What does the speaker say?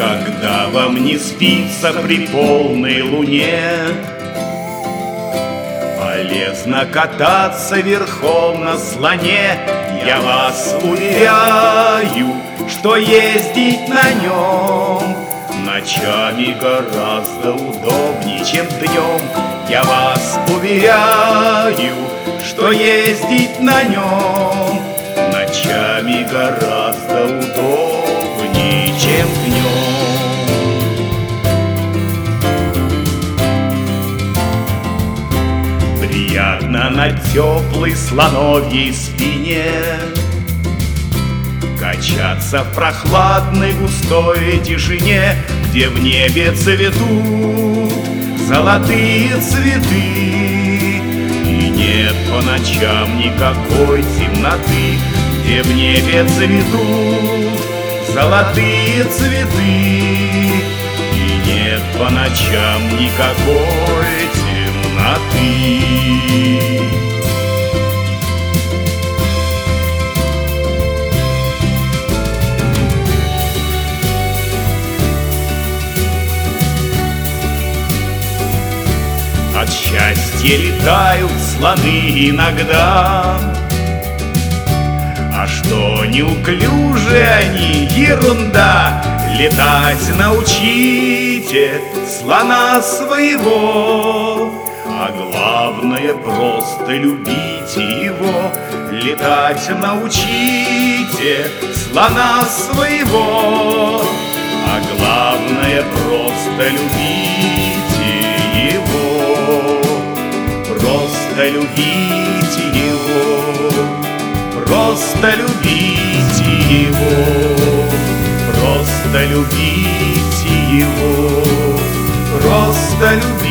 Когда вам не спится при полной луне, полезно кататься верхом на слоне. Я вас уверяю, что ездить на нем ночами гораздо удобнее, чем днем. Я вас уверяю, что ездить на нем ночами гораздо удобнее, чем днем. Приятно на теплой слоновьей спине качаться в прохладной густой тишине, где в небе цветут золотые цветы, и нет по ночам никакой темноты, где в небе цветут золотые цветы, и нет по ночам никакой темноты. От счастья летают слоны иногда, а что неуклюжи они, ерунда. Летать научите слона своего, а главное просто любите его. Летать научите слона своего, а главное просто любите его. Просто любите его, просто любите его, просто любите его, просто любите.